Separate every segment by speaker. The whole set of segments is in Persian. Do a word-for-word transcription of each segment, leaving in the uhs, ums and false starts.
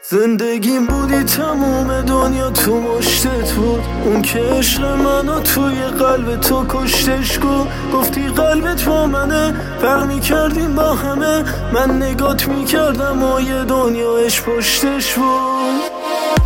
Speaker 1: زندگیم بودی تموم دنیا تو مشتت بود، اون که عشق منو توی قلب تو کشتش گو. گفتی قلبت با منه، فرق میکردیم با همه. من نگات میکردم و یه دنیا عشق پشتش بود.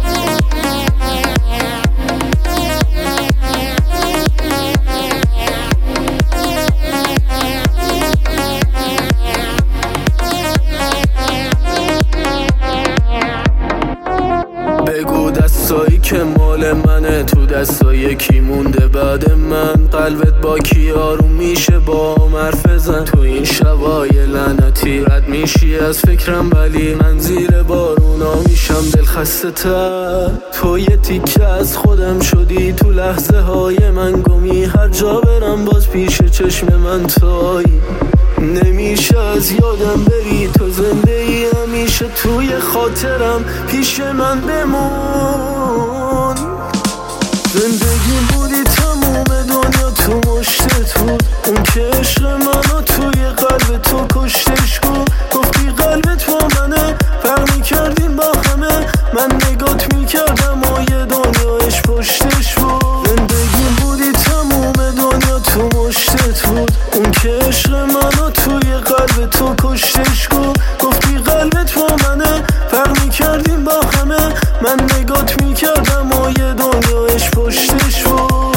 Speaker 1: بگو دستایی که مال منه تو دستای کی مونده بعد من؟ قلبت با کی آروم میشه با حرف بزن؟ تو این شبای لعنتی رد میشی از فکرم، ولی من زیر بارونا میشم دل خسته تر. تو یه تیکه از خودم شدی تو لحظه های من گمی، هر جا برم باز پیش چشم من تویی. نمیشه از یادم بری، تو زنده ای همیشه توی خاطرم، پیش من بمون. زندگیم بودی تموم دنیا تو مشتت بود، اون که عشق منو توی قلب تو کشتش گو. گفتی قلبت با منه، فرق میکردیم با همه. من نگات میکردم و یه دنیا عشق پشتش بود. زندگیم بودی تموم دنیا تو مشتت بود، اون که عشق منو توی قلب تو کشتش گو. گفتی قلبت با منه، فرق میکردیم با همه. من نگات میکردم و یه دنیا عشق پشتش بود.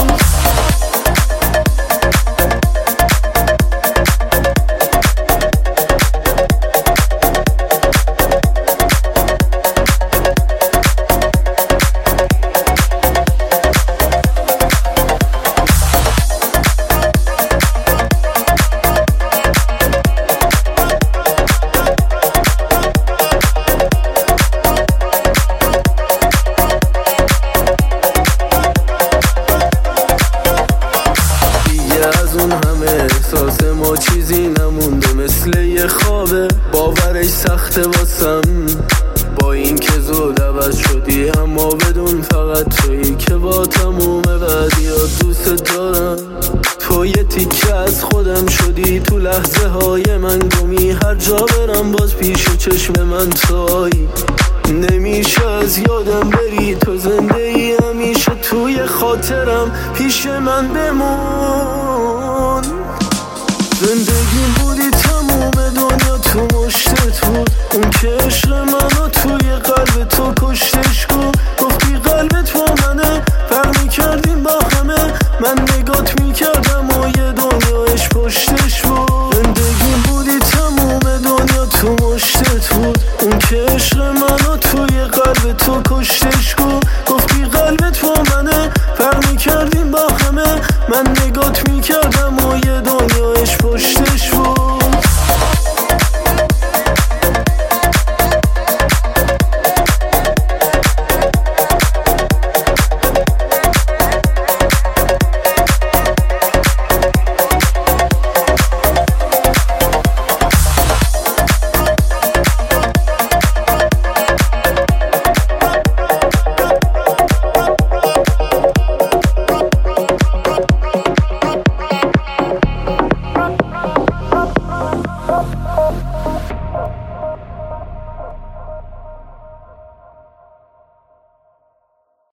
Speaker 1: از اون همه احساس ما چیزی نمونده، مثل یه خوابه باورش سخته واسم. با این که زود عوض شدی اما بدون فقط تویی که با تموم بعدیات دوست دارم. تو یه تیکه از خودم شدی تو لحظه های من گمی، هر جا برم باز پیش چشم من تویی. نمیشه از یادم بری، تو زنده ای همیشه توی خاطرم، پیش من بمون. زندگیم بودی تموم دنیا تو مشتت بود، اون که عشق منو توی قلب تو کشتش گو. گفتی قلبت با منه، فرق میکردیم با همه. من نگات میکردم و یه دنیا عشق پشتش بود. زندگیم بودی تموم دنیا تو مشتت بود، اون که عشق منو توی قلب تو کشتش گو.